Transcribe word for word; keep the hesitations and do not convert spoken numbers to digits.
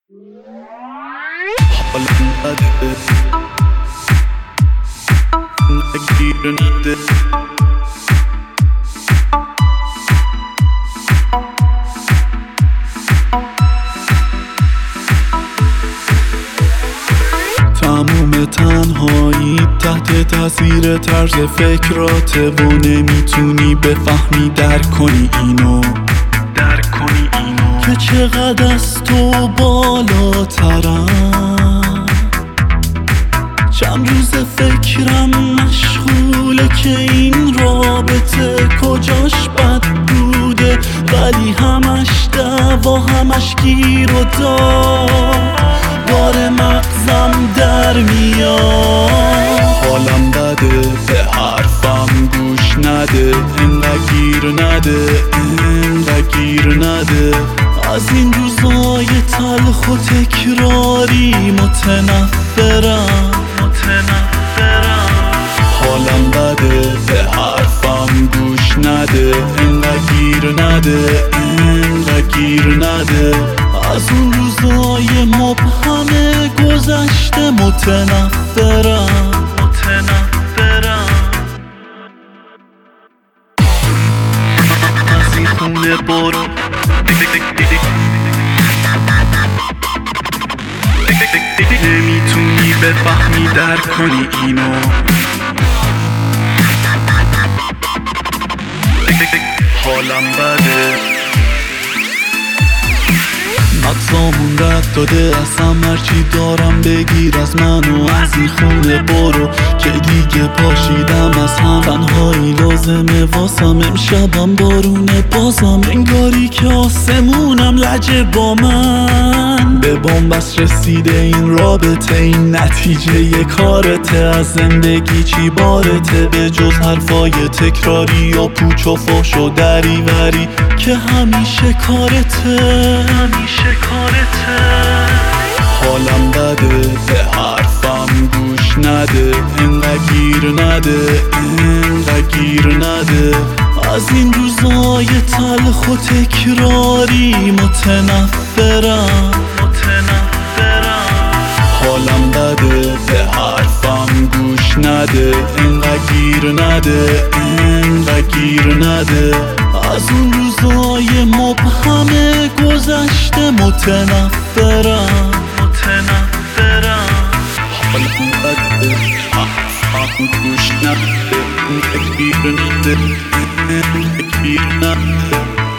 حالم بده نگیر نده تموم تنهایی تحت تاثیر طرز فکراته و نمیتونی بفهمی درک کنی اینو درک کنی اینو که چقدر از تو بالاترم. چند روز فکرم مشغوله که این رابطه کجاش بد بوده، ولی همش دعوا همش گیر و دار بار مغزم در میاد. حالم بده به حرفم گوش نده، انقدر گیر نده انقدر گیر نده. از این روزای تلخ و تکراری متنفرم متنفرم. حالم بده به حرفم گوش نده، انقدر گیر نده انقدر گیر نده. از اون روزای مبهم گذشته متنفرم متنفرم. از این خونه برو نمیتونی بفهمی درک کنی اینو. حالم بده مغزامون رد داده، اصلا هرچی دارم بگیر از من و از این خونه برو که دیگه پاشیدم از هم. تنهایی لازمه واسم، امشبم بارونه بازم، انگاری که آسمونم لجه با من. به بنبست رسیده این رابطه، این نتیجه یه کارته. از زندگی چی بارته به جز حرفای تکراری و پوچ و فحش و دریوری که همیشه کارته همیشه کارته. حالم بده به حرفم گوش نده، انقدر گیر نده انقدر گیر نده. از این روزای تلخ و تکراری متنفرم متنفرم. حالم بده به حرفم گوش نده، انقدر گیر نده انقدر گیر نده. از اون روزای مبهم گذشته متنفرم متنفرم. حالم بده حرفم گوش نده، انقدر گیر نده انقدر گیر نده.